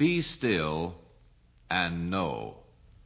Be still and know.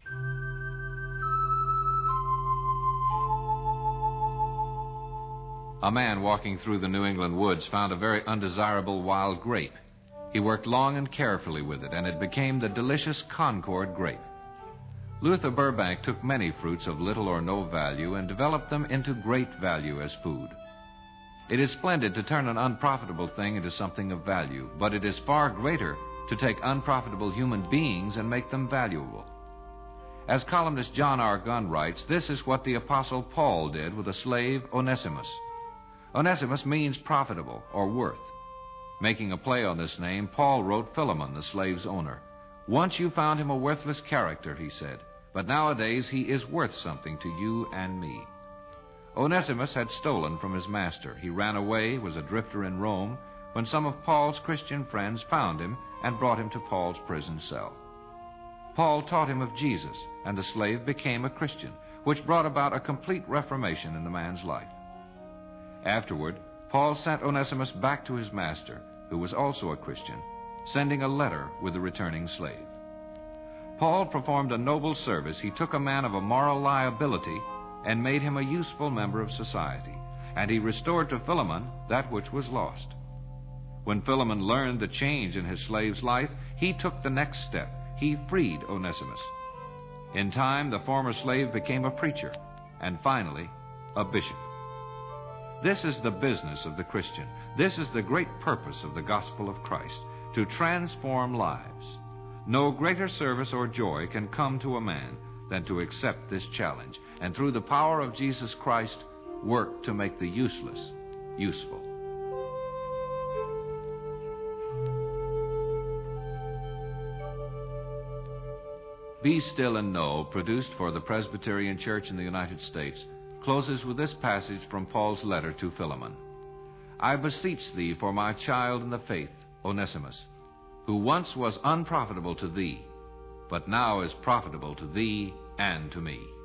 A man walking through the New England woods found a very undesirable wild grape. He worked long and carefully with it, and it became the delicious Concord grape. Luther Burbank took many fruits of little or no value and developed them into great value as food. It is splendid to turn an unprofitable thing into something of value, but it is far greater to take unprofitable human beings and make them valuable. As columnist John R. Gunn writes, this is what the Apostle Paul did with a slave, Onesimus. Onesimus means profitable or worth. Making a play on this name, Paul wrote Philemon, the slave's owner. Once you found him a worthless character, he said, but nowadays he is worth something to you and me. Onesimus had stolen from his master. He ran away, was a drifter in Rome, when some of Paul's Christian friends found him and brought him to Paul's prison cell. Paul taught him of Jesus, and the slave became a Christian, which brought about a complete reformation in the man's life. Afterward, Paul sent Onesimus back to his master, who was also a Christian, sending a letter with the returning slave. Paul performed a noble service. He took a man of a moral liability and made him a useful member of society, and he restored to Philemon that which was lost. When Philemon learned the change in his slave's life, he took the next step. He freed Onesimus. In time, the former slave became a preacher, and finally, a bishop. This is the business of the Christian. This is the great purpose of the gospel of Christ, to transform lives. No greater service or joy can come to a man than to accept this challenge, and through the power of Jesus Christ, work to make the useless useful. Be Still and Know, produced for the Presbyterian Church in the United States, closes with this passage from Paul's letter to Philemon. I beseech thee for my child in the faith, Onesimus, who once was unprofitable to thee, but now is profitable to thee and to me.